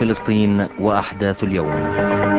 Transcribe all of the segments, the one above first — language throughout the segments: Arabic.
فلسطين وأحداث اليوم.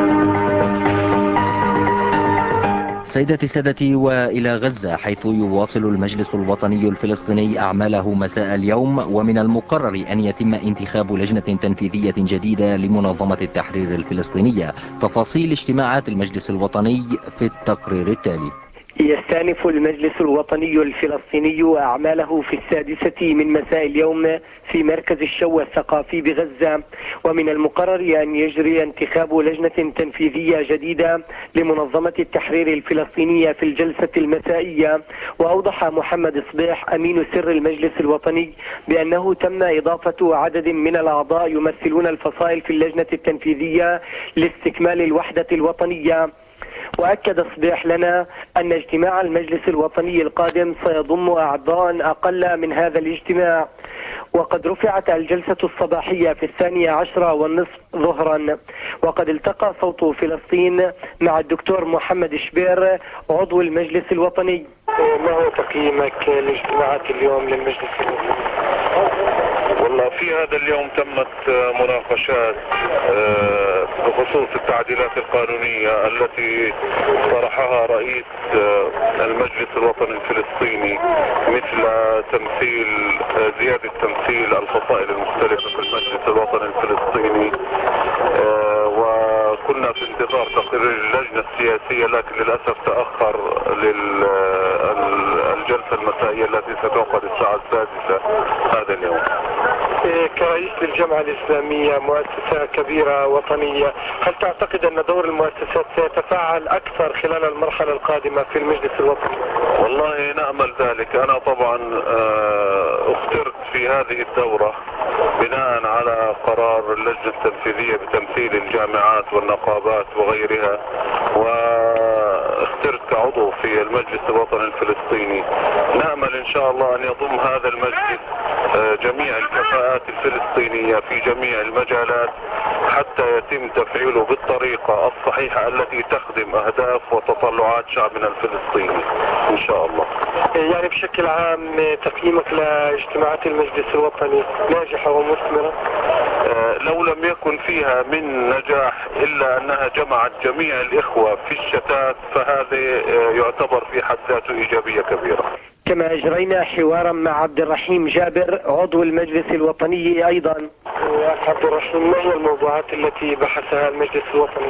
سيداتي سادتي، وإلى غزة، حيث يواصل المجلس الوطني الفلسطيني أعماله مساء اليوم، ومن المقرر أن يتم انتخاب لجنة تنفيذية جديدة لمنظمة التحرير الفلسطينية. تفاصيل اجتماعات المجلس الوطني في التقرير التالي. يستأنف المجلس الوطني الفلسطيني أعماله في 6 من مساء اليوم في مركز الشو الثقافي بغزة، ومن المقرر أن يجري انتخاب لجنة تنفيذية جديدة لمنظمة التحرير الفلسطينية في الجلسة المسائية. وأوضح محمد صبيح أمين سر المجلس الوطني بأنه تم إضافة عدد من الأعضاء يمثلون الفصائل في اللجنة التنفيذية لاستكمال الوحدة الوطنية. وأكد صبيح لنا أن اجتماع المجلس الوطني القادم سيضم أعضاء أقل من هذا الاجتماع. وقد رفعت الجلسة الصباحية في 12:30 ظهرا. وقد التقى صوت فلسطين مع الدكتور محمد شبير عضو المجلس الوطني. ما هو تقييمك لاجتماعات اليوم للمجلس الوطني؟ والله في هذا اليوم تمت مناقشات بخصوص التعديلات القانونية التي طرحها رئيس المجلس الوطني الفلسطيني، مثل زيادة تمثيل الفصائل المختلفة في المجلس الوطني الفلسطيني. وكنا في انتظار تقرير اللجنة السياسية، لكن للأسف تأخر للجلسة المسائية التي ستعقد الساعة 6 هذا اليوم. كرئيس للجامعة الإسلامية، مؤسسة كبيرة وطنية، هل تعتقد أن دور المؤسسات سيتفاعل أكثر خلال المرحلة القادمة في المجلس الوطني؟ والله نأمل ذلك. أنا طبعا اخترت في هذه الدورة بناء على قرار اللجنة التنفيذية بتمثيل الجامعات والنقابات وغيرها، واخترت كعضو في المجلس الوطني الفلسطيني. نأمل إن شاء الله أن يضم هذا المجلس جميع الكفاءات الفلسطينية في جميع المجالات حتى يتم تفعيله بالطريقة الصحيحة التي تخدم أهداف وتطلعات شعبنا الفلسطيني إن شاء الله. يعني بشكل عام تقييمك لاجتماعات المجلس الوطني ناجحة ومثمرة؟ لو لم يكن فيها من نجاح إلا أنها جمعت جميع الإخوة في الشتات، فهذا يعتبر في حد ذاته إيجابية كبيرة. كما أجرينا حوارا مع عبد الرحيم جابر عضو المجلس الوطني أيضا. أخ عبد الرحيم، ما هي الموضوعات التي بحثها المجلس الوطني؟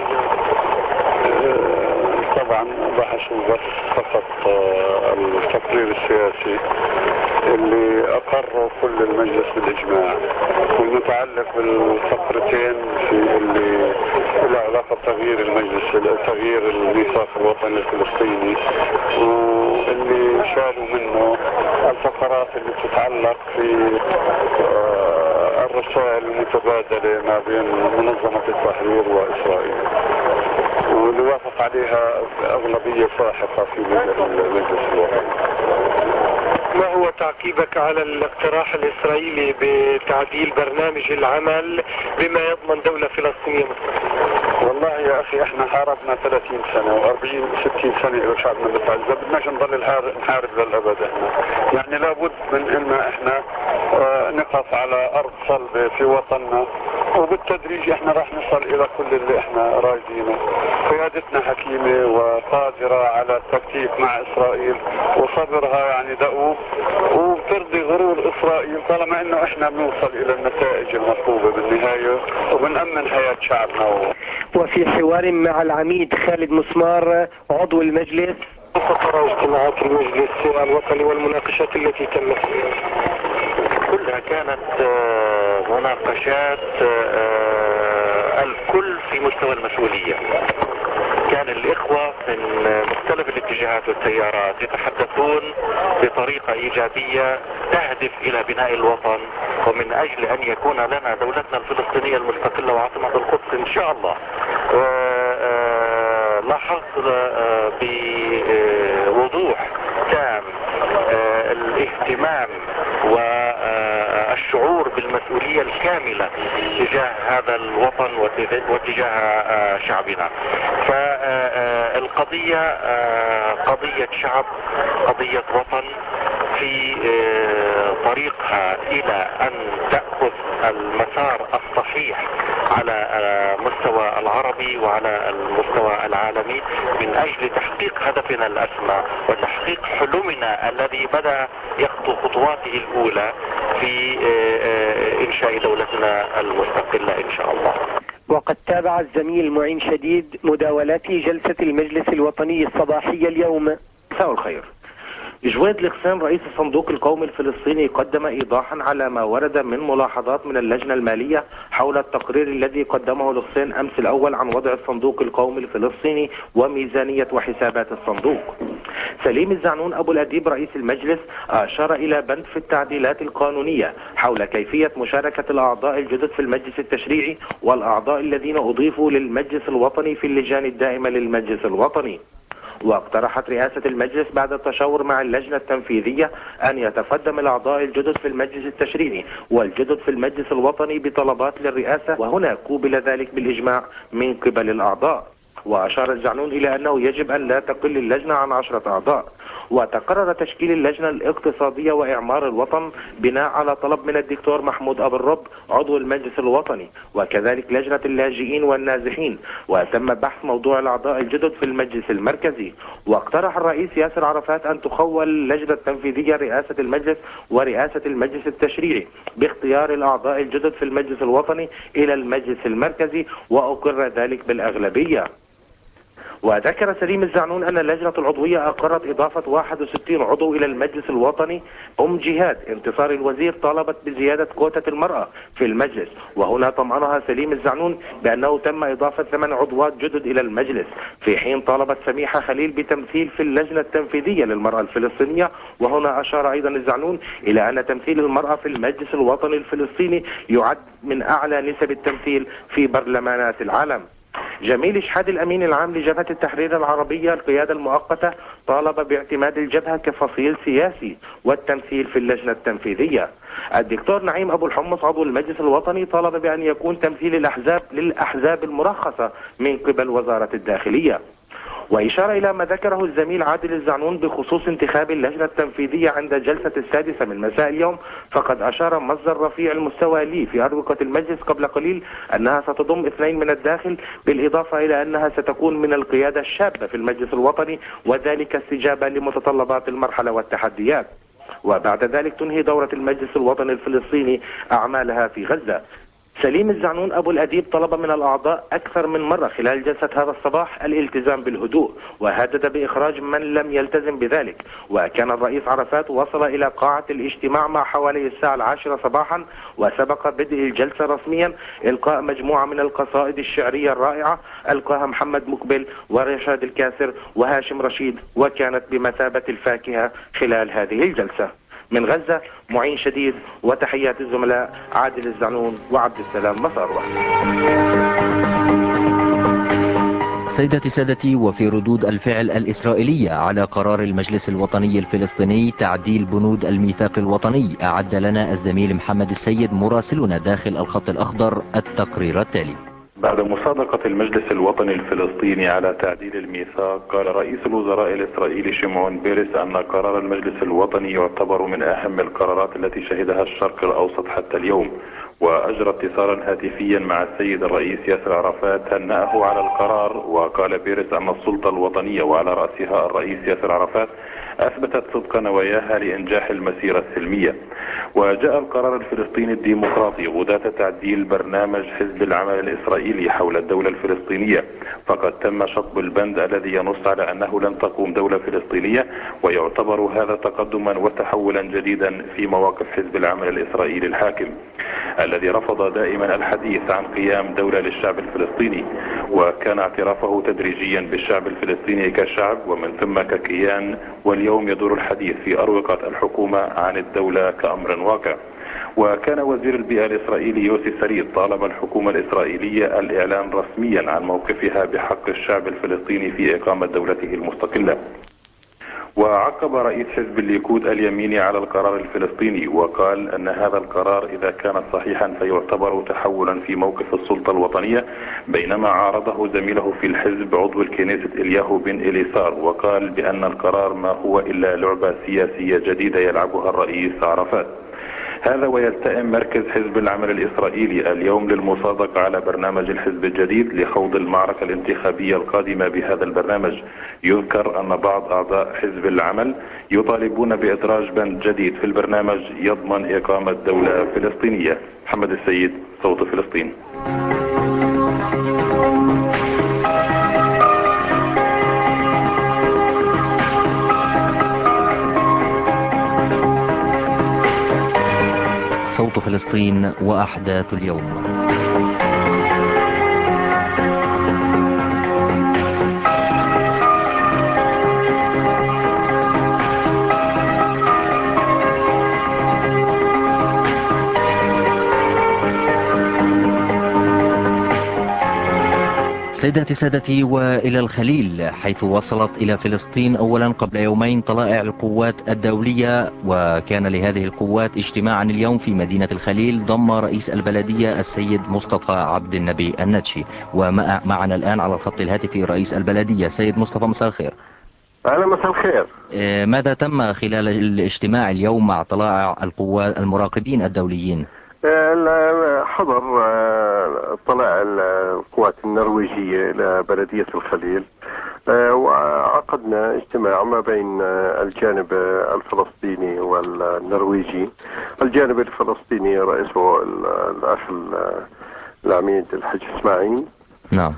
طبعا بحثوا بس فقط التقرير السياسي اللي أقره كل المجلس بالإجماع، والمتعلق بالفقرتين في اللي له علاقة تغيير الميثاق الوطني الفلسطيني، واللي شالوا منه الفقرات اللي تتعلق في الرسائل المتبادلة ما بين منظمة التحرير وإسرائيل، واللي وافق عليها أغلبية ساحقة في المجلس الوطني. ما هو تعقيبك على الاقتراح الإسرائيلي بتعديل برنامج العمل بما يضمن دولة فلسطينية مستقلة؟ والله يا أخي احنا حاربنا 30 سنة و40 60 سنة إلى شعبنا متعزز، بدناش نضل نحارب للأبد. احنا يعني لابد من إن احنا نقف على أرض صلبة في وطننا، وبالتدريج احنا راح نصل إلى كل اللي احنا رايدينه. قيادتنا حكيمة وقادرة على التكتيك مع إسرائيل، وصبرها يعني دؤوب، وبترضي غرور إسرائيل طالما إنه إحنا بنوصل إلى النتائج المطلوبة بالنهاية وبنأمن حياة شعبنا. وفي حوار مع العميد خالد مسمار عضو المجلس، كيف ترى اجتماعات المجلس الوطني والمناقشات التي تمت؟ كلها كانت مناقشات الكل في مستوى المسؤولية. كان الإخوة من مختلف الاتجاهات والتيارات يتحدثون بطريقة إيجابية تهدف إلى بناء الوطن، ومن أجل أن يكون لنا دولتنا الفلسطينية المستقلة وعاصمة القدس إن شاء الله. لاحظت بوضوح تام الاهتمام والشعور بالمسؤولية الكاملة تجاه هذا الوطن وتجاه شعبنا. فالقضية قضية شعب، قضية وطن في طريقها إلى أن تأخذ المسار الصحيح على المستوى العربي وعلى المستوى العالمي من أجل تحقيق هدفنا الأسمى وتحقيق حلمنا الذي بدأ يخطو خطواته الأولى في إنشاء دولتنا المستقلة إن شاء الله. وقد تابع الزميل معين شديد مداولات جلسة المجلس الوطني الصباحية اليوم. مساء الخير. جواد الغسان رئيس الصندوق القومي الفلسطيني قدم إيضاحا على ما ورد من ملاحظات من اللجنة المالية حول التقرير الذي قدمه الغسان أمس الأول عن وضع الصندوق القومي الفلسطيني وميزانية وحسابات الصندوق. سليم الزعنون أبو الأديب رئيس المجلس أشار إلى بند في التعديلات القانونية حول كيفية مشاركة الأعضاء الجدد في المجلس التشريعي والأعضاء الذين أضيفوا للمجلس الوطني في اللجان الدائمة للمجلس الوطني. واقترحت رئاسة المجلس بعد التشاور مع اللجنة التنفيذية أن يتقدم الأعضاء الجدد في المجلس التشريعي والجدد في المجلس الوطني بطلبات للرئاسة، وهنا قوبل ذلك بالإجماع من قبل الأعضاء. وأشار الزعنون إلى أنه يجب أن لا تقل اللجنة عن 10 أعضاء. وتقرر تشكيل اللجنة الاقتصادية وإعمار الوطن بناء على طلب من الدكتور محمود أبو الرب عضو المجلس الوطني، وكذلك لجنة اللاجئين والنازحين. وتم بحث موضوع الأعضاء الجدد في المجلس المركزي. واقترح الرئيس ياسر عرفات أن تخول اللجنة التنفيذية رئاسة المجلس ورئاسة المجلس التشريعي باختيار الأعضاء الجدد في المجلس الوطني إلى المجلس المركزي، وأقر ذلك بالأغلبية. وذكر سليم الزعنون أن اللجنة العضوية أقرت إضافة 61 عضو إلى المجلس الوطني. جهاد انتصار الوزير طالبت بزيادة كوتة المرأة في المجلس، وهنا طمأنها سليم الزعنون بأنه تم إضافة 8 عضوات جدد إلى المجلس، في حين طالبت سميحة خليل بتمثيل في اللجنة التنفيذية للمرأة الفلسطينية. وهنا أشار أيضا الزعنون إلى أن تمثيل المرأة في المجلس الوطني الفلسطيني يعد من أعلى نسب التمثيل في برلمانات العالم. جميل شحاد الأمين العام لجبهة التحرير العربية القيادة المؤقتة طالب باعتماد الجبهة كفصيل سياسي والتمثيل في اللجنة التنفيذية. الدكتور نعيم أبو الحمص عضو المجلس الوطني طالب بأن يكون تمثيل الأحزاب للأحزاب المرخصة من قبل وزارة الداخلية. وإشارة إلى ما ذكره الزميل عادل الزعنون بخصوص انتخاب اللجنة التنفيذية عند الجلسة السادسة من مساء اليوم، فقد أشار مصدر رفيع المستوى لي في أروقة المجلس قبل قليل أنها ستضم 2 من الداخل، بالإضافة إلى أنها ستكون من القيادة الشابة في المجلس الوطني، وذلك استجابة لمتطلبات المرحلة والتحديات. وبعد ذلك تنهي دورة المجلس الوطني الفلسطيني أعمالها في غزة. سليم الزعنون أبو الأديب طلب من الأعضاء أكثر من مرة خلال جلسة هذا الصباح الالتزام بالهدوء، وهدد بإخراج من لم يلتزم بذلك. وكان الرئيس عرفات وصل إلى قاعة الاجتماع مع حوالي الساعة 10 صباحا، وسبق بدء الجلسة رسميا إلقاء مجموعة من القصائد الشعرية الرائعة ألقاها محمد مقبل ورشاد الكاسر وهاشم رشيد، وكانت بمثابة الفاكهة خلال هذه الجلسة. من غزة معين شديد، وتحيات الزملاء عادل الزعنون وعبد السلام مصاروة. سيدتي سادتي، وفي ردود الفعل الإسرائيلية على قرار المجلس الوطني الفلسطيني تعديل بنود الميثاق الوطني، أعد لنا الزميل محمد السيد مراسلنا داخل الخط الأخضر التقرير التالي. بعد مصادقة المجلس الوطني الفلسطيني على تعديل الميثاق، قال رئيس الوزراء الإسرائيلي شمعون بيرس أن قرار المجلس الوطني يعتبر من أهم القرارات التي شهدها الشرق الأوسط حتى اليوم. وأجرى اتصالا هاتفيا مع السيد الرئيس ياسر عرفات هنأه على القرار. وقال بيرس أن السلطة الوطنية وعلى رأسها الرئيس ياسر عرفات أثبتت صدق نواياها لإنجاح المسيرة السلمية. وجاء القرار الفلسطيني الديمقراطي غداة تعديل برنامج حزب العمل الإسرائيلي حول الدولة الفلسطينية، فقد تم شطب البند الذي ينص على أنه لن تقوم دولة فلسطينية، ويعتبر هذا تقدما وتحولا جديدا في مواقف حزب العمل الإسرائيلي الحاكم الذي رفض دائما الحديث عن قيام دولة للشعب الفلسطيني، وكان اعترافه تدريجيا بالشعب الفلسطيني كشعب ومن ثم ككيان. واليوم يدور الحديث في أروقة الحكومة عن الدولة كأمر واقع. وكان وزير البيئة الإسرائيلي يوسي سريد طالب الحكومة الإسرائيلية الإعلان رسميا عن موقفها بحق الشعب الفلسطيني في إقامة دولته المستقلة. وعقب رئيس حزب الليكود اليميني على القرار الفلسطيني وقال أن هذا القرار إذا كان صحيحا فيعتبر تحولا في موقف السلطة الوطنية، بينما عارضه زميله في الحزب عضو الكنيسة إلياهو بن إليسار، وقال بأن القرار ما هو إلا لعبة سياسية جديدة يلعبها الرئيس عرفات. هذا ويلتئم مركز حزب العمل الإسرائيلي اليوم للمصادقة على برنامج الحزب الجديد لخوض المعركة الانتخابية القادمة بهذا البرنامج. يذكر أن بعض أعضاء حزب العمل يطالبون بإدراج بند جديد في البرنامج يضمن إقامة دولة فلسطينية. محمد السيد، صوت فلسطين. صوت فلسطين وأحداث اليوم. سيداتي سادتي، وإلى الخليل، حيث وصلت إلى فلسطين أولا قبل يومين طلائع القوات الدولية، وكان لهذه القوات اجتماعا اليوم في مدينة الخليل ضم رئيس البلدية السيد مصطفى عبد النبي النتشي. ومعنا الآن على الخط الهاتفي رئيس البلدية. سيد مصطفى، مساء الخير. أهلا، مساء الخير. ماذا تم خلال الاجتماع اليوم مع طلائع القوات المراقبين الدوليين؟ حضر طلائع القوات النرويجية إلى بلدية الخليل، وعقدنا اجتماع ما بين الجانب الفلسطيني والنرويجي. الجانب الفلسطيني رئيسه الأخ العميد الحج إسماعيل. نعم.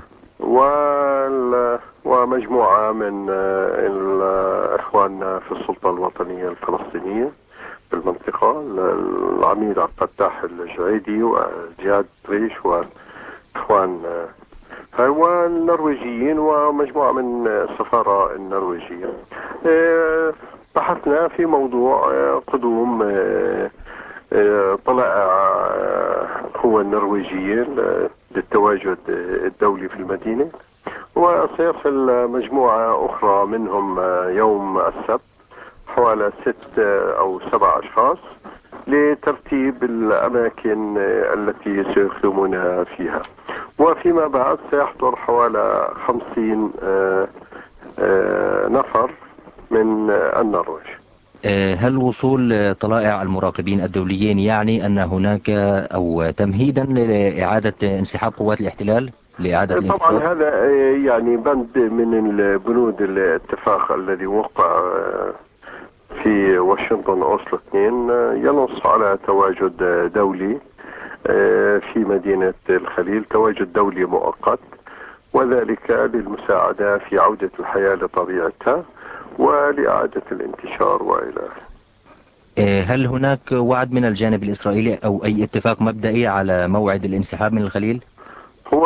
ومجموعة من الإخوان في السلطة الوطنية الفلسطينية في المنطقة، العميد عبد الفتاح الجعيدي وجهاد ريش وإخوان والنرويجيين ومجموعة من السفارة النرويجية. بحثنا في موضوع قدوم طلائع القوى النرويجية للتواجد الدولي في المدينة، وسيصل مجموعة أخرى منهم يوم السبت، حوالي 6 أو 7 أشخاص، لترتيب الأماكن التي سيخدمون فيها. وفيما بعد سيحضر حوالي 50 نفر من النرويج. هل وصول طلائع المراقبين الدوليين يعني أن هناك أو تمهيدا لإعادة انسحاب قوات الاحتلال لإعادة طبعا الانتصار؟ هذا يعني بند من البنود الاتفاق الذي وقع في واشنطن أوسلو 2 ينص على تواجد دولي في مدينة الخليل، تواجد دولي مؤقت، وذلك للمساعدة في عودة الحياة لطبيعتها ولإعادة الانتشار وإلى آخره. هل هناك وعد من الجانب الإسرائيلي أو أي اتفاق مبدئي على موعد الانسحاب من الخليل؟ هو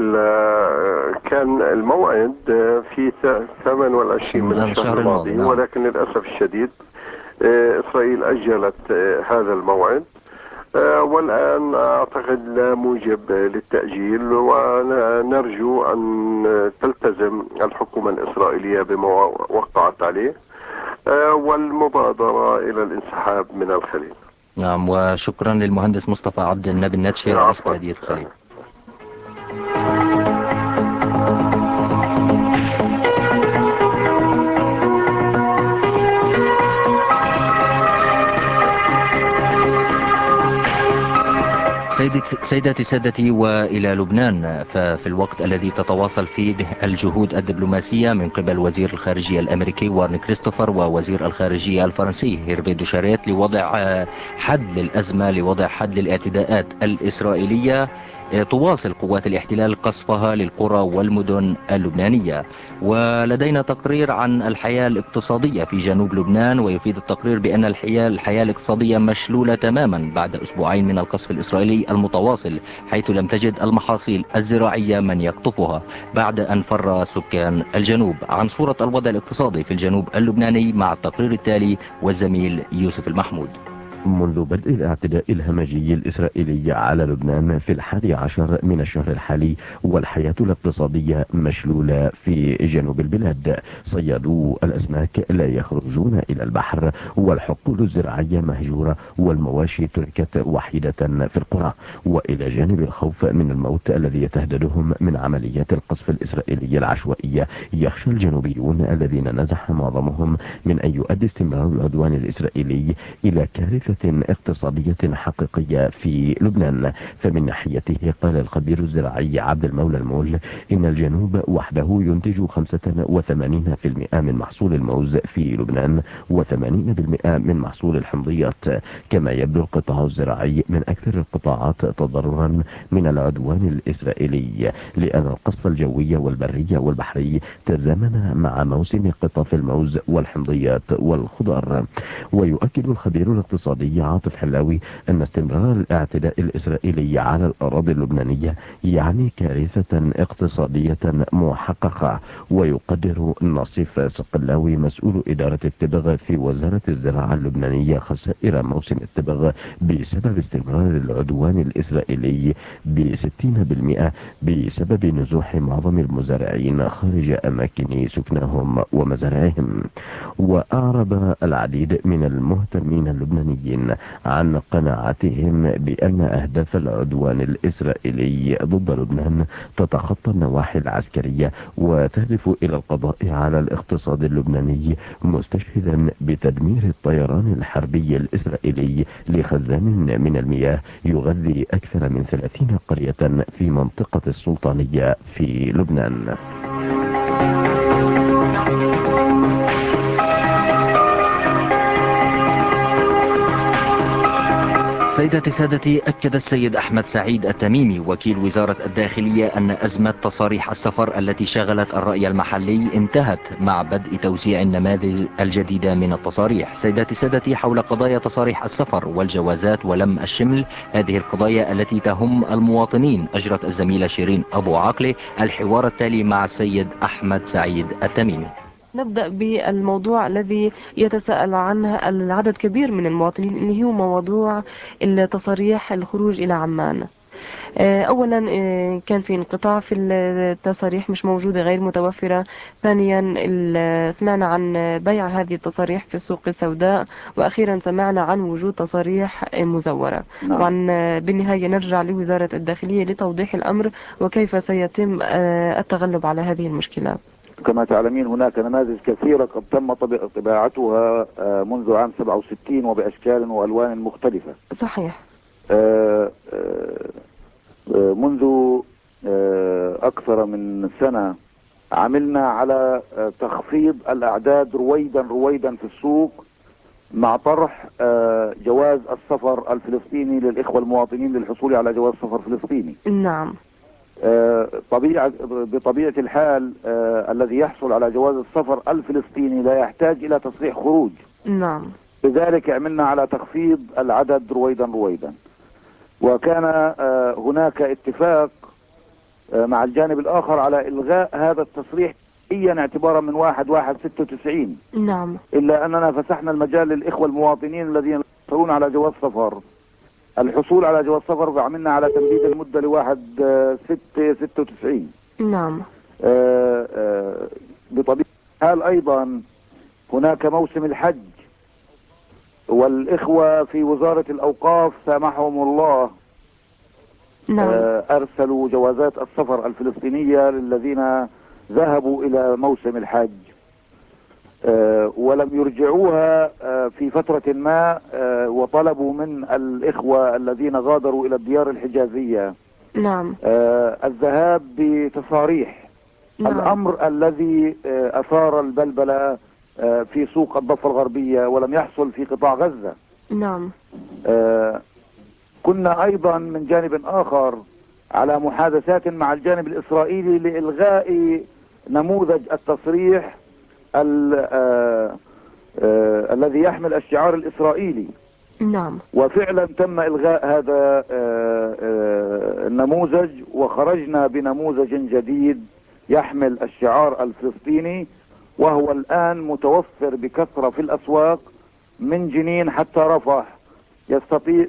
كان الموعد في 28 من الشهر الماضي، نعم. ولكن للأسف الشديد إسرائيل أجلت هذا الموعد، والآن أعتقد لا موجب للتأجيل، ونرجو أن تلتزم الحكومة الإسرائيلية بما وقعت عليه والمبادرة إلى الانسحاب من الخليل. نعم، وشكرا للمهندس مصطفى عبد النبي النتشي رئيس بلدية الخليل. سيداتي سادتي، وإلى لبنان، ففي الوقت الذي تتواصل فيه الجهود الدبلوماسية من قبل وزير الخارجية الأمريكي وارن كريستوفر ووزير الخارجية الفرنسي هيرفي دوشاريت لوضع حد للأزمة، لوضع حد للاعتداءات الإسرائيلية، تواصل قوات الاحتلال قصفها للقرى والمدن اللبنانية. ولدينا تقرير عن الحياة الاقتصادية في جنوب لبنان، ويفيد التقرير بأن الحياة الاقتصادية مشلولة تماما بعد أسبوعين من القصف الإسرائيلي المتواصل، حيث لم تجد المحاصيل الزراعية من يقطفها بعد أن فر سكان الجنوب. عن صورة الوضع الاقتصادي في الجنوب اللبناني مع التقرير التالي والزميل يوسف المحمود. منذ بدء الاعتداء الهمجي الإسرائيلي على لبنان في 11 من الشهر الحالي، والحياة الاقتصادية مشلولة في جنوب البلاد. صيادو الأسماك لا يخرجون إلى البحر، والحقول الزراعية مهجورة، والمواشي تركت وحيدة في القرى. وإلى جانب الخوف من الموت الذي يتهددهم من عمليات القصف الإسرائيلية العشوائية، يخشى الجنوبيون الذين نزح معظمهم من أن يؤدي استمرار العدوان الإسرائيلي إلى كارثة اقتصادية حقيقية في لبنان. فمن ناحيته قال الخبير الزراعي عبد المولى المول إن الجنوب وحده ينتج 85% من محصول الموز في لبنان و80% من محصول الحمضيات. كما يبدو القطاع الزراعي من أكثر القطاعات تضررا من العدوان الإسرائيلي، لأن القصف الجوي والبري والبحري تزامن مع موسم قطف الموز والحمضيات والخضار. ويؤكد الخبير الاقتصادي عاطف حلاوي أن استمرار الاعتداء الإسرائيلي على الأراضي اللبنانية يعني كارثة اقتصادية محققة. ويقدر نصيف صقلاوي مسؤول إدارة التبغ في وزارة الزراعة اللبنانية خسائر موسم التبغ بسبب استمرار العدوان الإسرائيلي ب60% بسبب نزوح معظم المزارعين خارج أماكن سكنهم ومزارعهم. وأعرب العديد من المهتمين اللبنانيين عن قناعتهم بأن أهداف العدوان الإسرائيلي ضد لبنان تتخطى النواحي العسكرية وتهدف إلى القضاء على الاقتصاد اللبناني، مستشهدا بتدمير الطيران الحربي الإسرائيلي لخزان من المياه يغذي أكثر من 30 قرية في منطقة السلطانية في لبنان. سيداتي سادتي، أكد السيد أحمد سعيد التميمي وكيل وزارة الداخلية أن أزمة تصاريح السفر التي شغلت الرأي المحلي انتهت مع بدء توزيع النماذج الجديدة من التصاريح. سيداتي سادتي، حول قضايا تصاريح السفر والجوازات ولم الشمل، هذه القضايا التي تهم المواطنين، أجرت الزميلة شيرين أبو عاقلة الحوار التالي مع السيد أحمد سعيد التميمي. نبدأ بالموضوع الذي يتساءل عنه العدد كبير من المواطنين، اللي هو موضوع التصاريح الخروج إلى عمان. أولا كان في انقطاع في التصاريح، مش موجودة، غير متوفرة. ثانيا سمعنا عن بيع هذه التصاريح في السوق السوداء، وأخيرا سمعنا عن وجود تصاريح مزورة. طبعا بالنهاية نرجع لوزارة الداخلية لتوضيح الأمر وكيف سيتم التغلب على هذه المشكلات. كما تعلمين هناك نماذج كثيرة قد تم طباعتها منذ عام 67 وبأشكال وألوان مختلفة. صحيح. منذ أكثر من سنة عملنا على تخفيض الأعداد رويدا في السوق، مع طرح جواز السفر الفلسطيني للإخوة المواطنين للحصول على جواز سفر فلسطيني. نعم. بطبيعة الحال الذي يحصل على جواز السفر الفلسطيني لا يحتاج إلى تصريح خروج. نعم. لذلك عملنا على تخفيض العدد رويدا. وكان هناك اتفاق مع الجانب الآخر على إلغاء هذا التصريح اعتبارا من 1/1/96. نعم. إلا أننا فسحنا المجال للإخوة المواطنين الذين يحصلون على جواز سفر الحصول على جواز سفر، وعملنا على تمديد المدة ل1/6/96. نعم. بطبيعة الحال أيضا هناك موسم الحج، والإخوة في وزارة الأوقاف سامحهم الله. نعم. أرسلوا جوازات السفر الفلسطينية للذين ذهبوا إلى موسم الحج، ولم يرجعوها في فترة ما، وطلبوا من الإخوة الذين غادروا إلى الديار الحجازية نعم الذهاب بتصاريح. نعم. الأمر الذي أثار البلبلة في سوق الضفة الغربية ولم يحصل في قطاع غزة. نعم. كنا أيضا من جانب آخر على محادثات مع الجانب الإسرائيلي لإلغاء نموذج التصريح الذي يحمل الشعار الإسرائيلي. نعم. وفعلا تم إلغاء هذا النموذج، وخرجنا بنموذج جديد يحمل الشعار الفلسطيني، وهو الآن متوفر بكثرة في الأسواق من جنين حتى رفح. يستطيع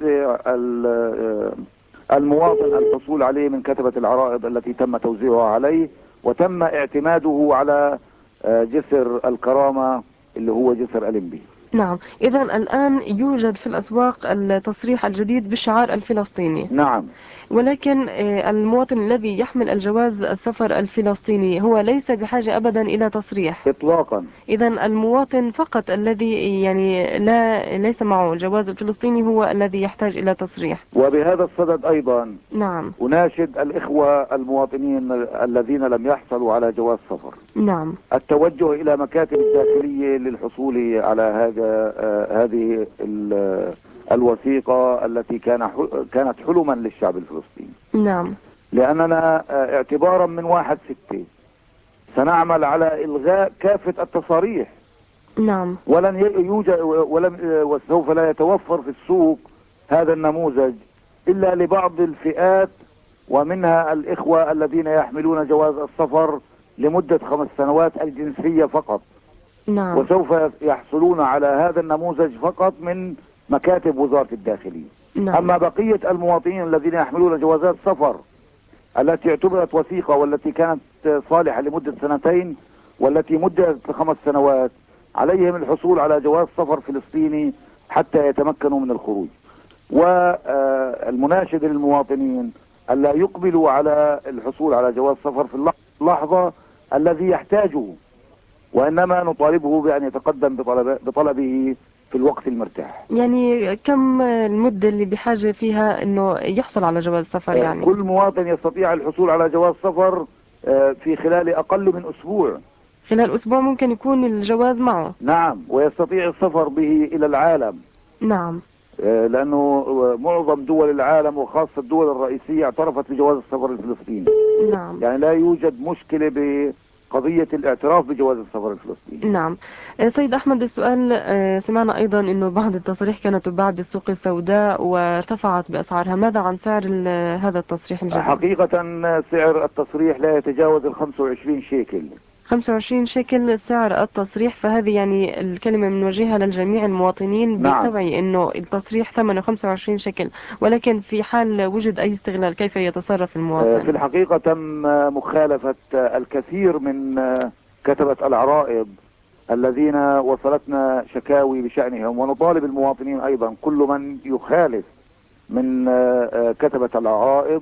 المواطن الحصول عليه من كتبة العرائض التي تم توزيعها عليه، وتم اعتماده على جسر الكرامة اللي هو جسر ألمبي. نعم، إذا الآن يوجد في الأسواق التصريح الجديد بالشعار الفلسطيني. نعم. ولكن المواطن الذي يحمل الجواز السفر الفلسطيني هو ليس بحاجة أبدا إلى تصريح إطلاقا. إذا المواطن فقط الذي يعني ليس معه الجواز الفلسطيني هو الذي يحتاج إلى تصريح. وبهذا الصدد أيضا نعم. أناشد الإخوة المواطنين الذين لم يحصلوا على جواز سفر نعم. التوجه إلى مكاتب الداخلية للحصول على هذه الوثيقة التي كانت حلما للشعب الفلسطيني. نعم. لأننا اعتبارا من 1/6 سنعمل على إلغاء كافة التصاريح. نعم. ولن يوجد وسوف لا يتوفر في السوق هذا النموذج إلا لبعض الفئات، ومنها الإخوة الذين يحملون جواز السفر لمدة 5 سنوات الجنسية فقط. نعم. وسوف يحصلون على هذا النموذج فقط من مكاتب وزارة الداخلية. نعم. أما بقية المواطنين الذين يحملون جوازات سفر التي اعتبرت وثيقة والتي كانت صالحة لمدة 2 والتي مدت 5 سنوات عليهم الحصول على جواز سفر فلسطيني حتى يتمكنوا من الخروج. والمناشد للمواطنين ألا يقبلوا على الحصول على جواز سفر في اللحظة الذي يحتاجه، وإنما نطالبه بأن يتقدم بطلبه في الوقت المرتاح. يعني كم المدة اللي بحاجة فيها انه يحصل على جواز سفر؟ يعني كل مواطن يستطيع الحصول على جواز سفر في خلال أقل من أسبوع. خلال أسبوع ممكن يكون الجواز معه؟ نعم، ويستطيع السفر به إلى العالم. نعم. لأنه معظم دول العالم وخاصة الدول الرئيسية اعترفت بجواز السفر الفلسطيني. نعم. يعني لا يوجد مشكلة بقضية الاعتراف بجواز السفر الفلسطيني. نعم. سيد أحمد، السؤال، سمعنا أيضا أنه بعض التصاريح كانت تباع بالسوق السوداء وارتفعت بأسعارها، ماذا عن سعر هذا التصريح الجديد؟ حقيقة سعر التصريح لا يتجاوز 25 شيكل. 25 شيكل سعر التصريح، فهذه يعني الكلمة بنوجهها للجميع المواطنين. نعم. بالتوعي انه التصريح ثمنه 25 شيكل، ولكن في حال وجد اي استغلال كيف يتصرف المواطن؟ في الحقيقة تم مخالفة الكثير من كتبة العرائض الذين وصلتنا شكاوي بشأنهم، ونطالب المواطنين ايضا كل من يخالف من كتبة العرائض،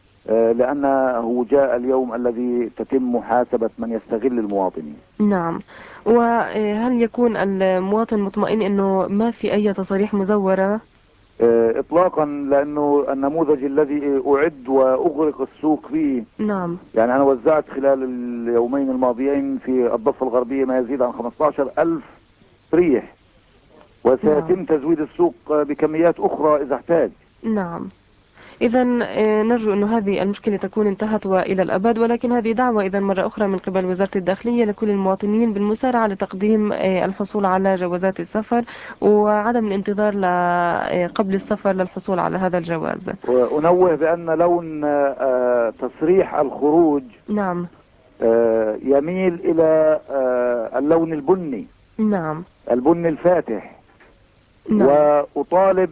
لأنه جاء اليوم الذي تتم محاسبة من يستغل المواطنين. نعم. وهل يكون المواطن مطمئن أنه ما في أي تصاريح مزورة؟ إطلاقا، لأنه النموذج الذي أعد وأغرق السوق فيه. نعم. يعني أنا وزعت خلال اليومين الماضيين في الضفة الغربية ما يزيد عن 15,000 تصريح، وسيتم تزويد السوق بكميات أخرى إذا احتاج. نعم. إذا نرجو أن هذه المشكلة تكون انتهت وإلى الأبد، ولكن هذه دعوة إذا مرة أخرى من قبل وزارة الداخلية لكل المواطنين بالمسارعة لتقديم الحصول على جوازات السفر، وعدم الانتظار قبل السفر للحصول على هذا الجواز. وأنوه بأن لون تصريح الخروج نعم يميل إلى اللون البني. نعم. البني الفاتح. نعم. وأطالب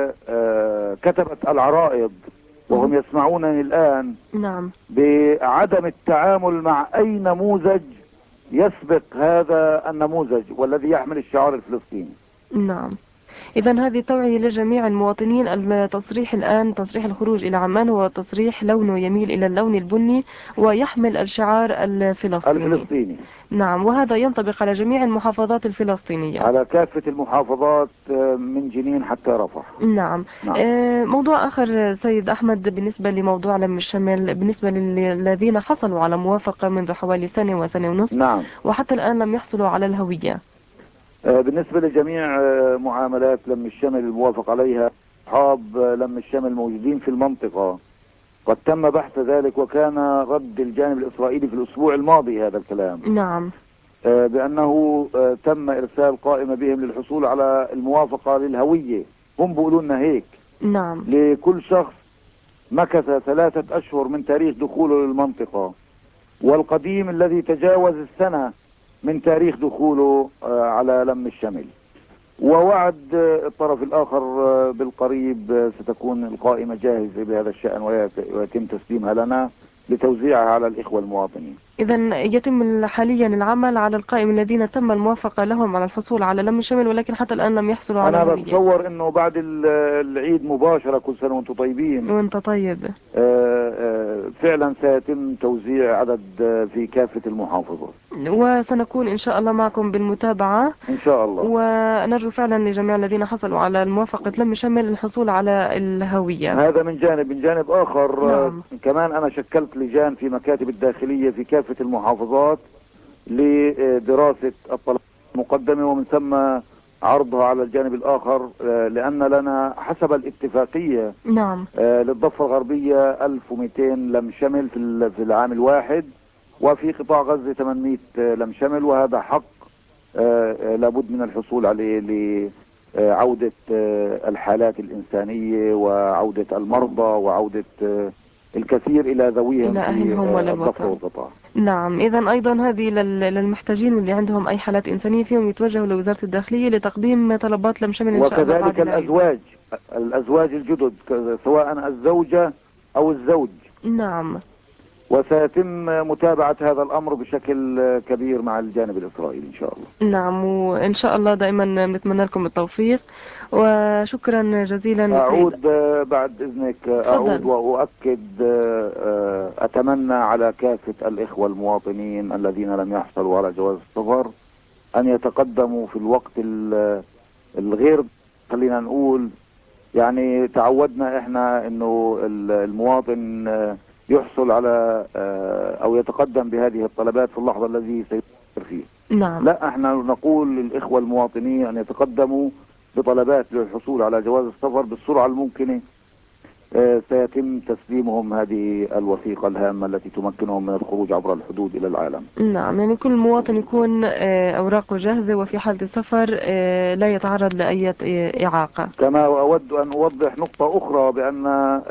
كتبة العرائض وهم يسمعونني الآن نعم بعدم التعامل مع أي نموذج يسبق هذا النموذج والذي يحمل الشعار الفلسطيني. نعم. إذا هذه توعية لجميع المواطنين. التصريح الآن، تصريح الخروج إلى عمان، هو تصريح لونه يميل إلى اللون البني ويحمل الشعار الفلسطيني. نعم، وهذا ينطبق على جميع المحافظات الفلسطينية، على كافة المحافظات من جنين حتى رفح. نعم. موضوع آخر سيد أحمد، بالنسبة لموضوع لم الشمل، بالنسبة للذين حصلوا على موافقة منذ حوالي سنة وسنة ونصف، نعم، وحتى الآن لم يحصلوا على الهوية. بالنسبة لجميع معاملات لم الشمل الموافق عليها، أصحاب لم الشمل موجودين في المنطقة قد تم بحث ذلك، وكان رد الجانب الإسرائيلي في الأسبوع الماضي هذا الكلام. نعم. بأنه تم إرسال قائمة بهم للحصول على الموافقة للهوية. هم بيقولوا لنا هيك. نعم. لكل شخص مكث 3 أشهر من تاريخ دخوله للمنطقة، والقديم الذي تجاوز السنة من تاريخ دخوله على لم الشمل. ووعد الطرف الآخر بالقريب ستكون القائمة جاهزة بهذا الشأن ويتم تسليمها لنا لتوزيعها على الإخوة المواطنين. إذا يتم حاليا العمل على القائمة الذين تم الموافقة لهم على الحصول على لم شمل، ولكن حتى الآن لم يحصلوا على انا هوية. بتصور انه بعد العيد مباشرة، كل سنة وانتم طيبين، وانت طيب. فعلا سيتم توزيع عدد في كافة المحافظات، وسنكون إن شاء الله معكم بالمتابعة ان شاء الله. ونرجو فعلا لجميع الذين حصلوا على الموافقة لم شمل الحصول على الهوية. هذا من جانب. من جانب آخر نعم. كمان أنا شكلت لجان في مكاتب الداخلية في كافة المحافظات لدراسة الطلبات المقدمة ومن ثم عرضها على الجانب الآخر، لأن لنا حسب الاتفاقية نعم. للضفة الغربية 1200 لم شمل في العام الواحد، وفي قطاع غزة 800 لم شمل، وهذا حق لابد من الحصول عليه لعودة الحالات الإنسانية وعودة المرضى وعودة الكثير إلى ذويهم إلى في أهلهم الضفة وللوطن. والقطاع. نعم. إذا أيضا هذه للمحتاجين واللي عندهم أي حالات إنسانية فيهم يتوجهوا لوزارة الداخلية لتقديم طلبات لم شمل إن شاء الله. وكذلك الأزواج الجدد سواء الزوجة أو الزوج. نعم. وسيتم متابعة هذا الأمر بشكل كبير مع الجانب الإسرائيلي إن شاء الله. نعم. وإن شاء الله دائما نتمنى لكم التوفيق وشكرا جزيلا. أعود بعد إذنك، أعود وأؤكد، أتمنى على كافة الإخوة المواطنين الذين لم يحصلوا على جواز السفر أن يتقدموا في الوقت الغير، خلينا نقول يعني تعودنا إحنا إنه المواطن يحصل على أو يتقدم بهذه الطلبات في اللحظة الذي سيفكر فيه. نعم. لا، احنا نقول للإخوة المواطنين أن يتقدموا بطلبات للحصول على جواز السفر بالسرعة الممكنة. سيتم تسليمهم هذه الوثيقة الهامة التي تمكنهم من الخروج عبر الحدود إلى العالم. نعم. يعني كل مواطن يكون أوراقه جاهزة وفي حالة السفر لا يتعرض لأي إعاقة. كما أود أن أوضح نقطة أخرى بأن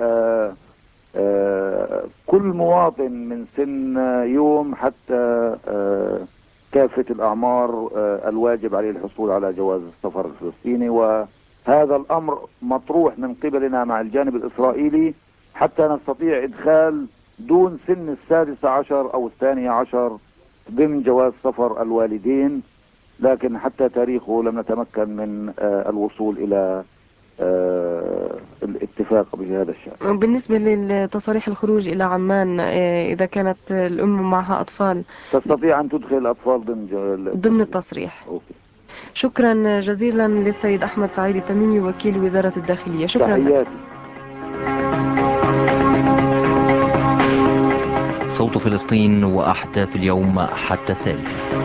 كل مواطن من سن يوم حتى كافة الأعمار الواجب عليه الحصول على جواز السفر الفلسطيني، وهذا الأمر مطروح من قبلنا مع الجانب الإسرائيلي حتى نستطيع إدخال دون سن 16 أو 12 ضمن جواز سفر الوالدين، لكن حتى تاريخه لم نتمكن من الوصول إلى الاتفاق بهذا الشأن. بالنسبة لتصاريح الخروج إلى عمان، إذا كانت الأم معها أطفال تستطيع أن تدخل الأطفال ضمن التصريح. أوكي. شكرا جزيلا للسيد أحمد سعيد التميمي وكيل وزارة الداخلية. شكرا. تحياتي. صوت فلسطين وأحداث اليوم حتى الثالث.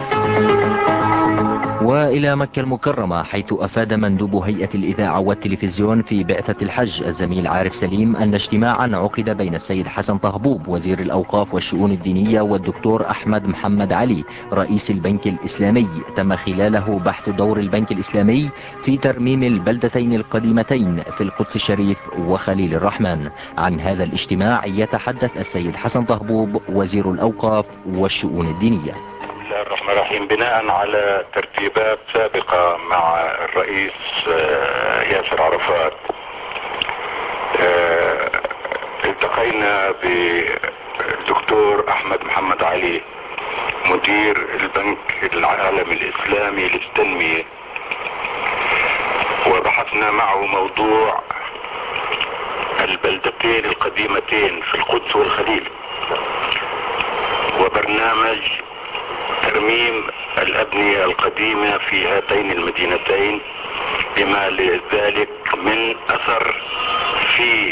وإلى مكة المكرمة، حيث أفاد مندوب هيئة الإذاعة والتلفزيون في بعثة الحج الزميل عارف سليم أن اجتماعا عقد بين السيد حسن طهبوب وزير الأوقاف والشؤون الدينية والدكتور أحمد محمد علي رئيس البنك الإسلامي تم خلاله بحث دور البنك الإسلامي في ترميم البلدتين القديمتين في القدس الشريف وخليل الرحمن. عن هذا الاجتماع يتحدث السيد حسن طهبوب وزير الأوقاف والشؤون الدينية. بسم الله الرحمن الرحيم. بناء على ترتيبات سابقة مع الرئيس ياسر عرفات، التقينا بالدكتور أحمد محمد علي مدير البنك العالمي الإسلامي للتنمية، وبحثنا معه موضوع البلدتين القديمتين في القدس والخليل وبرنامج ترميم الأبنية القديمة في هاتين المدينتين بما لذلك من أثر في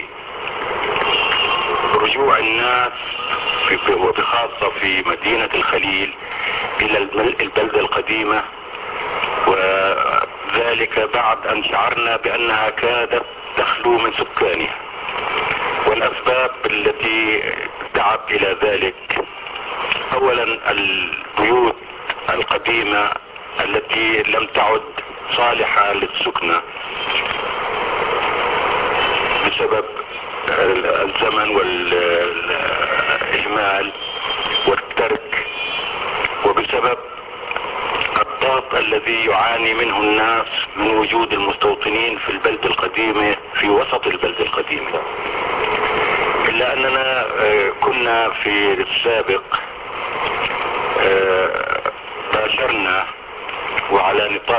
رجوع الناس وبخاصة في مدينة الخليل إلى البلدة القديمة، وذلك بعد أن شعرنا بأنها كادت تخلو من سكانها. والأسباب التي دعت إلى ذلك: أولا البيوت القديمة التي لم تعد صالحة للسكنة بسبب الزمن والإهمال والترك، وبسبب الضغط الذي يعاني منه الناس من وجود المستوطنين في البلدة القديمة في وسط البلدة القديمة. إلا أننا كنا في السابق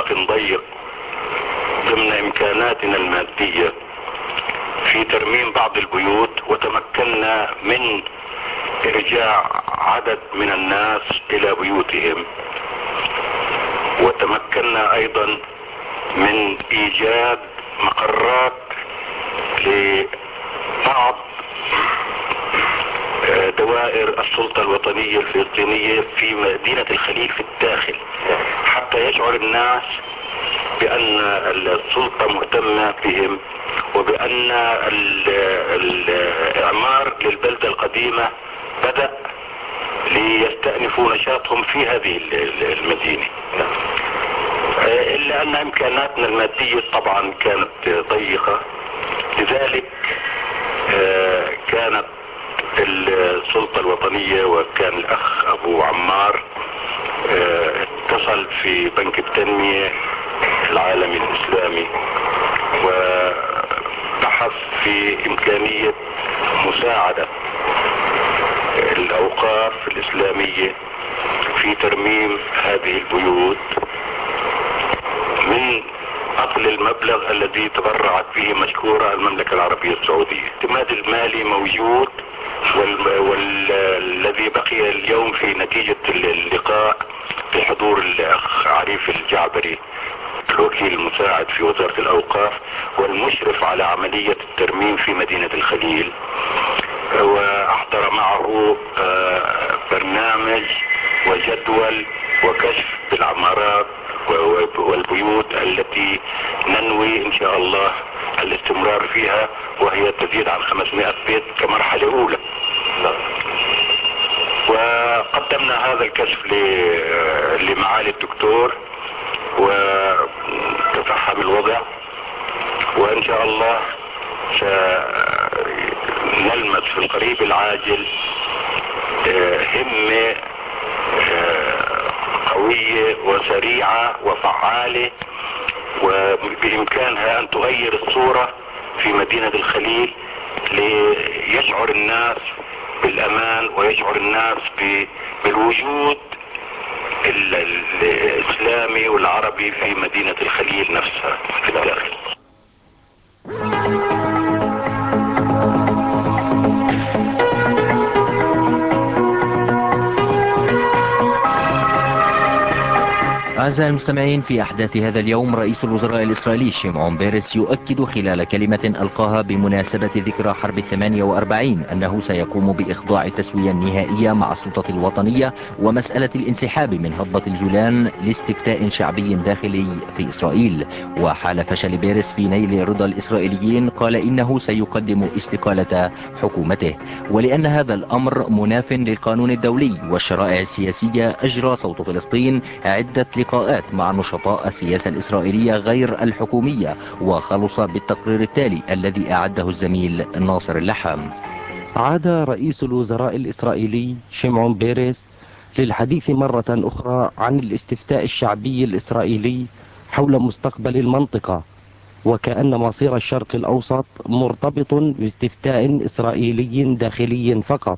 نطاق ضيق ضمن إمكاناتنا المادية في ترميم بعض البيوت، وتمكنا من إرجاع عدد من الناس إلى بيوتهم، وتمكنا أيضا من إيجاد مقرات لبعض دوائر السلطة الوطنية الفلسطينية في مدينة الخليل في الداخل، حتى يشعر الناس بأن السلطة مهتمة بهم، وبأن الإعمار للبلدة القديمة بدأ ليستأنفوا نشاطهم في هذه المدينة. إلا أن إمكاناتنا المادية طبعا كانت ضيقة، لذلك كانت السلطة الوطنية وكان الأخ أبو عمار اتصل في بنك التنمية العالمي الإسلامي وبحث في إمكانية مساعدة الأوقاف الإسلامية في ترميم هذه البيوت من أصل المبلغ الذي تبرعت به مشكورة المملكة العربية السعودية. الاعتماد المالي موجود، والذي بقي اليوم في نتيجة اللقاء بحضور الأخ عريف الجعبري الوكيل المساعد في وزارة الأوقاف والمشرف على عملية الترميم في مدينة الخليل، وأحضر معه برنامج وجدول وكشف بالعمارات والبيوت التي ننوي إن شاء الله الاستمرار فيها، وهي تزيد عن 500 بيت كمرحلة أولى. وقدمنا هذا الكشف لمعالي الدكتور وتفهم الوضع، وإن شاء الله سنلمس في القريب العاجل همة قوية وسريعة وفعالة، وبإمكانها أن تغير الصورة في مدينة الخليل ليشعر الناس بالأمان ويشعر الناس بالوجود الإسلامي والعربي في مدينة الخليل نفسها في الداخل. أعزائي المستمعين، في أحداث هذا اليوم رئيس الوزراء الإسرائيلي شيمعون بيرس يؤكد خلال كلمة ألقاها بمناسبة ذكرى حرب 48 أنه سيقوم بإخضاع التسوية النهائية مع السلطة الوطنية ومسألة الانسحاب من هضبة الجولان لاستفتاء شعبي داخلي في إسرائيل. وحال فشل بيرس في نيل رضا الإسرائيليين قال إنه سيقدم استقالة حكومته، ولأن هذا الأمر مناف للقانون الدولي والشرائع السياسية أجرى صوت فلسطين عدة لقاءات مع نشطاء السياسة الإسرائيلية غير الحكومية، وخلص بالتقرير التالي الذي أعده الزميل ناصر اللحام. عاد رئيس الوزراء الإسرائيلي شيمعون بيرس للحديث مرة أخرى عن الاستفتاء الشعبي الإسرائيلي حول مستقبل المنطقة، وكأن مصير الشرق الأوسط مرتبط باستفتاء إسرائيلي داخلي فقط.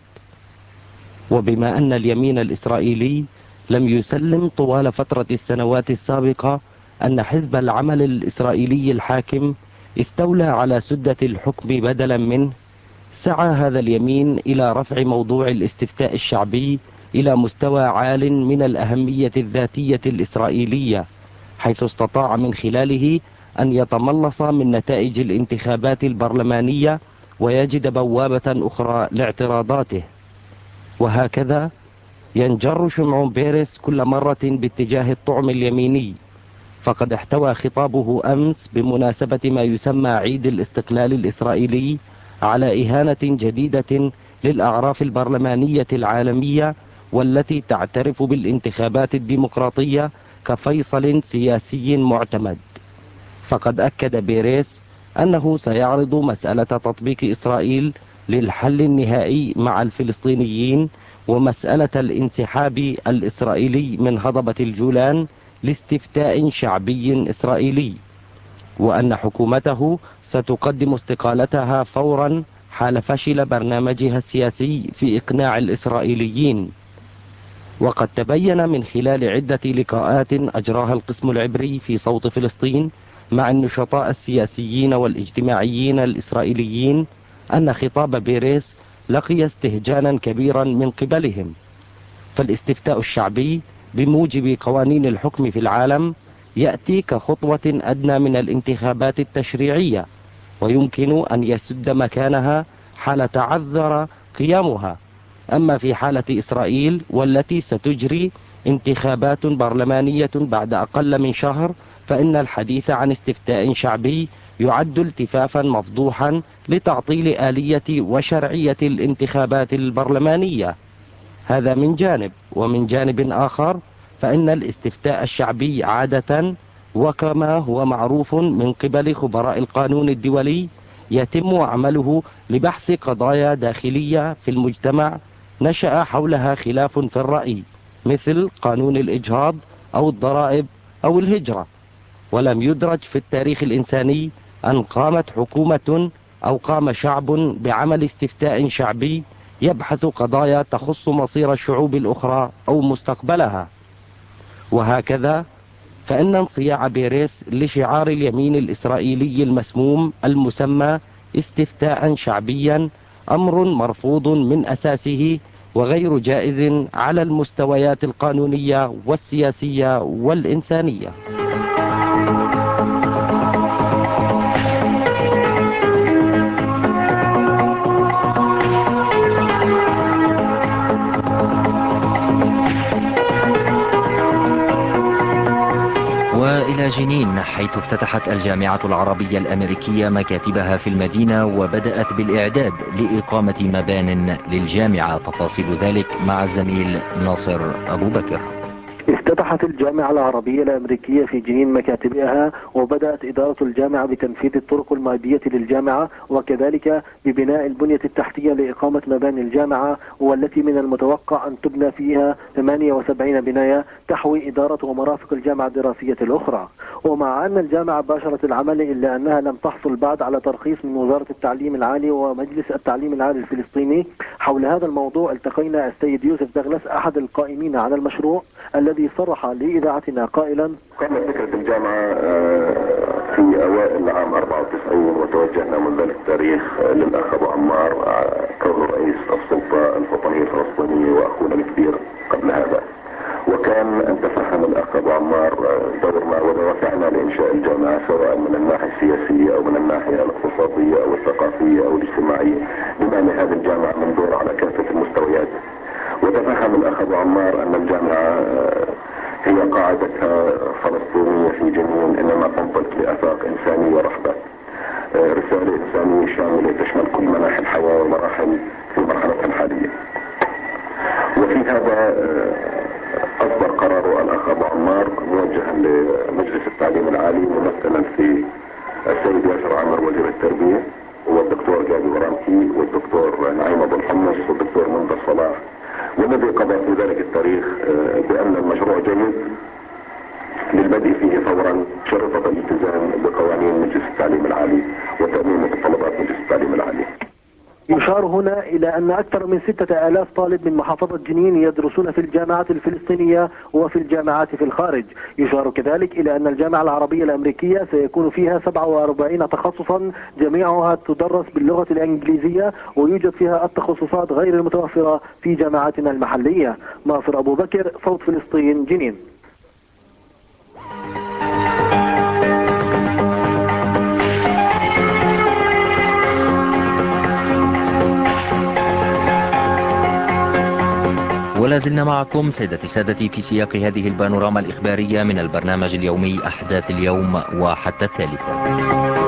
وبما أن اليمين الإسرائيلي لم يسلم طوال فترة السنوات السابقة أن حزب العمل الإسرائيلي الحاكم استولى على سدة الحكم بدلا منه، سعى هذا اليمين إلى رفع موضوع الاستفتاء الشعبي إلى مستوى عال من الأهمية الذاتية الإسرائيلية، حيث استطاع من خلاله أن يتملص من نتائج الانتخابات البرلمانية ويجد بوابة أخرى لاعتراضاته. وهكذا ينجر شيمعون بيرس كل مرة باتجاه الطعم اليميني، فقد احتوى خطابه أمس بمناسبة ما يسمى عيد الاستقلال الإسرائيلي على إهانة جديدة للأعراف البرلمانية العالمية والتي تعترف بالانتخابات الديمقراطية كفيصل سياسي معتمد. فقد أكد بيرس أنه سيعرض مسألة تطبيق إسرائيل للحل النهائي مع الفلسطينيين ومسألة الانسحاب الإسرائيلي من هضبة الجولان لاستفتاء شعبي إسرائيلي، وأن حكومته ستقدم استقالتها فورا حال فشل برنامجها السياسي في إقناع الإسرائيليين. وقد تبين من خلال عدة لقاءات أجراها القسم العبري في صوت فلسطين مع النشطاء السياسيين والاجتماعيين الإسرائيليين أن خطاب بيريس لقي استهجانا كبيرا من قبلهم. فالاستفتاء الشعبي بموجب قوانين الحكم في العالم يأتي كخطوة أدنى من الانتخابات التشريعية، ويمكن أن يسد مكانها حال تعذر قيامها. أما في حالة إسرائيل والتي ستجري انتخابات برلمانية بعد أقل من شهر، فإن الحديث عن استفتاء شعبي يعد التفافا مفضوحا لتعطيل آلية وشرعية الانتخابات البرلمانية. هذا من جانب، ومن جانب آخر فإن الاستفتاء الشعبي عادة وكما هو معروف من قبل خبراء القانون الدولي يتم عمله لبحث قضايا داخلية في المجتمع نشأ حولها خلاف في الرأي، مثل قانون الإجهاض أو الضرائب أو الهجرة. ولم يدرج في التاريخ الإنساني أن قامت حكومة أو قام شعب بعمل استفتاء شعبي يبحث قضايا تخص مصير الشعوب الأخرى أو مستقبلها. وهكذا فإن انصياع بيريس لشعار اليمين الإسرائيلي المسموم المسمى استفتاء شعبيا أمر مرفوض من أساسه وغير جائز على المستويات القانونية والسياسية والإنسانية. وإلى جنين، حيث افتتحت الجامعة العربية الأمريكية مكاتبها في المدينة وبدأت بالإعداد لإقامة مبان للجامعة. تفاصيل ذلك مع الزميل ناصر أبو بكر. افتتحت الجامعة العربية الأمريكية في جنين مكاتبها، وبدأت إدارة الجامعة بتنفيذ الطرق المؤدية للجامعة، وكذلك ببناء البنية التحتية لإقامة مباني الجامعة، والتي من المتوقع أن تبنى فيها 78 بناية تحوي إدارة ومرافق الجامعة الدراسية الأخرى. ومع أن الجامعة باشرت العمل إلا أنها لم تحصل بعد على ترخيص من وزارة التعليم العالي ومجلس التعليم العالي الفلسطيني. حول هذا الموضوع التقينا السيد يوسف دغلس أحد القائمين على المشروع، الذي صرح لإذاعتنا قائلا: قامت فكرة الجامعة في أوائل عام 94، وتوجهنا من ذلك التاريخ للأخ أبو عمار كونه رئيس السلطة الوطنية الفلسطينية وأخونا الكبير قبل هذا. وكان أن تفهم الأخ أبو عمار دورنا ودوافعنا لإنشاء الجامعة، سواء من الناحية السياسية أو من الناحية الاقتصادية أو الثقافية أو الاجتماعية، بما أن هذه الجامعة من دور على كافة المستويات. وتفهم الأخ أبو عمار أن الجامعة هي قاعدتها فلسطينية في جنين، إنما تنطلق لآفاق إنسانية رحبة، رسالة إنسانية شاملة تشمل كل مناحي الحياة ومراحل في مرحلتها الحالية. وفي هذا أصدر قراره الأخ أبو عمار موجها لمجلس التعليم العالي، ممثلا في السيد ياسر عمر وزير التربية، والدكتور جابي ورامكي، والدكتور نعيم أبو الحمص، والدكتور منذر صلاح، والذي قضى في ذلك التاريخ بأن المشروع جيد للبدء فيه فورا، شرطة الالتزام بقوانين مجلس التعليم العالي وتأمين متطلبات مجلس التعليم العالي. يشار هنا إلى أن أكثر من 6000 طالب من محافظة جنين يدرسون في الجامعات الفلسطينية وفي الجامعات في الخارج. يشار كذلك إلى أن الجامعة العربية الأمريكية سيكون فيها 47 تخصصا، جميعها تدرس باللغة الإنجليزية، ويوجد فيها التخصصات غير المتوفرة في جامعاتنا المحلية. ناصر أبو بكر، صوت فلسطين، جنين. ولا زلنا معكم سيدتي سادتي في سياق هذه البانوراما الإخبارية من البرنامج اليومي أحداث اليوم وحتى الثالثة.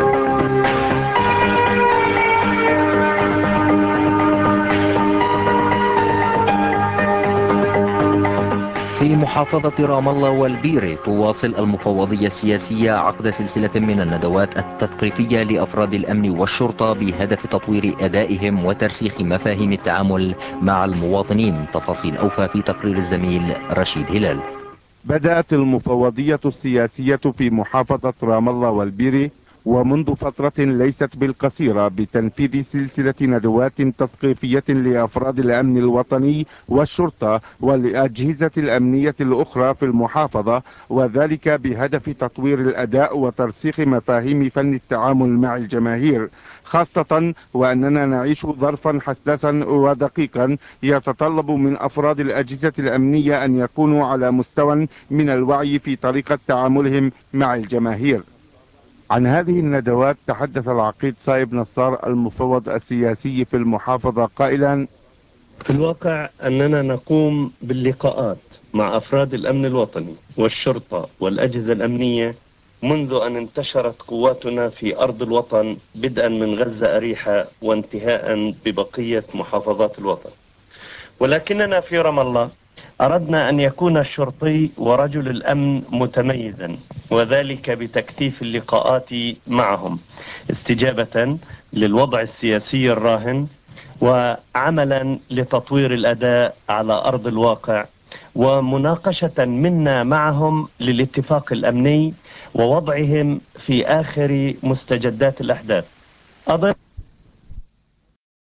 في محافظة رام الله والبيري تواصل المفوضية السياسية عقد سلسلة من الندوات التثقيفية لأفراد الأمن والشرطة بهدف تطوير أدائهم وترسيخ مفاهيم التعامل مع المواطنين. تفاصيل أوفى في تقرير الزميل رشيد هلال. بدأت المفوضية السياسية في محافظة رام الله والبيري ومنذ فترة ليست بالقصيرة بتنفيذ سلسلة ندوات تثقيفية لأفراد الأمن الوطني والشرطة والأجهزة الأمنية الأخرى في المحافظة، وذلك بهدف تطوير الأداء وترسيخ مفاهيم فن التعامل مع الجماهير، خاصة وأننا نعيش ظرفا حساسا ودقيقا يتطلب من أفراد الأجهزة الأمنية أن يكونوا على مستوى من الوعي في طريقة تعاملهم مع الجماهير. عن هذه الندوات تحدث العقيد صايب نصار المفوض السياسي في المحافظة قائلا: في الواقع أننا نقوم باللقاءات مع أفراد الأمن الوطني والشرطة والأجهزة الأمنية منذ أن انتشرت قواتنا في أرض الوطن، بدءا من غزة أريحة وانتهاء ببقية محافظات الوطن. ولكننا في رام الله أردنا أن يكون الشرطي ورجل الأمن متميزا، وذلك بتكثيف اللقاءات معهم استجابة للوضع السياسي الراهن، وعملا لتطوير الأداء على أرض الواقع، ومناقشة منا معهم للاتفاق الأمني ووضعهم في آخر مستجدات الأحداث.